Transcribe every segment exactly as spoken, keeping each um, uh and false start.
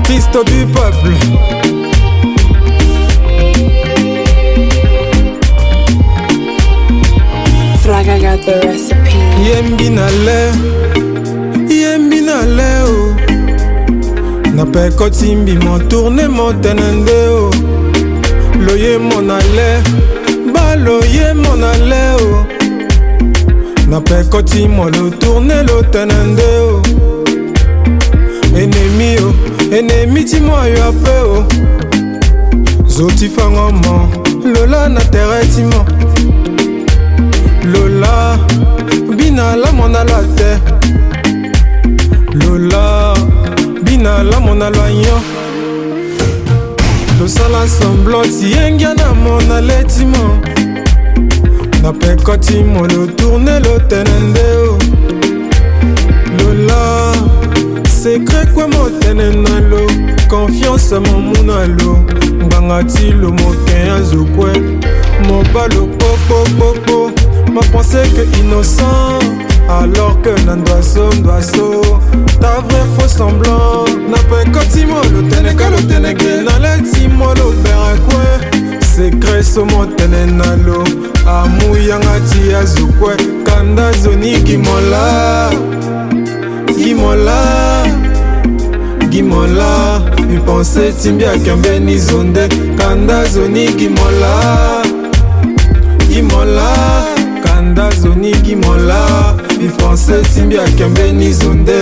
l'artiste du peuple. Fraga got the recipe. Yembi na le, yembi na le oh. Na pe kotimbi mon tourne mon tenende oh. Loye mon ale, ba loye mon ale oh. Na pe koti mo lo tourne lo tenende oh. Ennemi oh, ennemi ti mo yo ape oh. Zoti fanga mo, lola na terre ti mo. Lola, bina la mona la te. Lola, bina la mona la nyo. Lo sala semblant si yengia na mona letimo. Na pe koti mo lo tourne lo tenende oh. Lola, secret quoi mo tenena lo. Confiance mon muna lo. Ngangati lo mo kenya zokwe. Mo balo popo popo. Ma pensée que innocent, alors que nan doiso, doiso. Ta vrai faux semblant. N'a pas kotimo, lo teneka, lo teneke. Nan le timo, lo berakwe. Secret somo tenenalo. Amu yangati azukwe. Kanda zoni gimola. Gimola. Gimola. Mi pensée timbia kembe ni zonde. Kanda zoni gimola. Gimola. Kanda zoni gimola. Mi pensée timbia kembe ni zonde.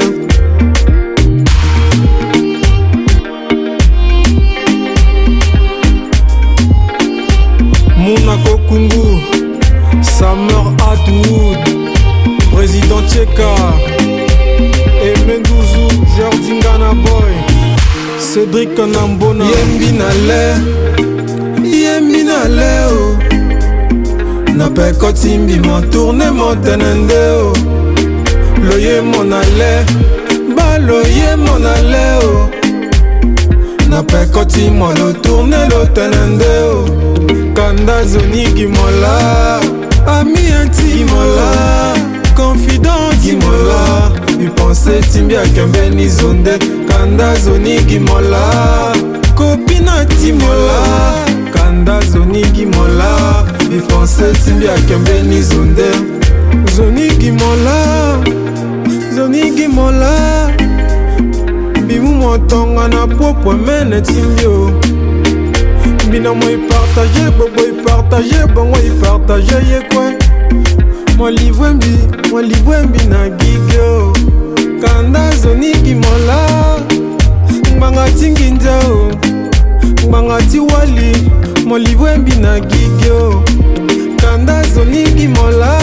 Monaco Kungu, Summer Atwood, Président Tcheka, Emendouzou, Jordi Ngana Boy, Cédric Nambona. Yembi na le, yembi na le oh. Na pe kotimbi mon tourne mon tenende oh. Loye mon ale, ba loye mon ale oh. Na pe kotimo lo tourne lo tenende oh. Kanda zoni gimola, ami anti gimola, confident gimola. Mi pensée timbia kembe ni zonde. Kanda zoni gimola, copine timola. Kanda zoni gimola. Mi pensée timbia kembe ni zonde. Zoni gimola, zoni gimola. Bimu motonga na popo mene timbio. Bina moi partager, bobo y partager, bon moi y partager ye quoi. Moi livre mbi, moi livre mbi na gigyo. Kanda zoni gimola, mbanga tinginja o, mbanga tiwali. Moi livre mbi na gigyo. Kanda zoni gimola,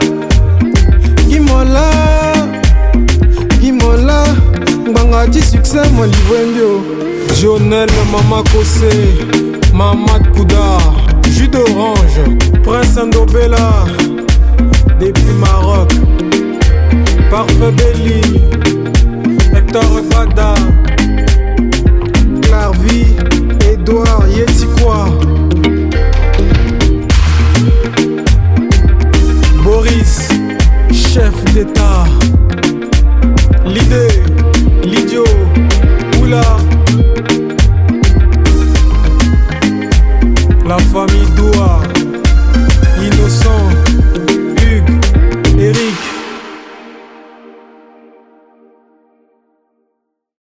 gimola, gimola. Mbanga ti succès, moi livre mbi o. Jonel Mama Kose, Mamad Kouda, jus d'orange, Prince Ndobela, depuis Maroc, Parfait Belly, Hector Fada.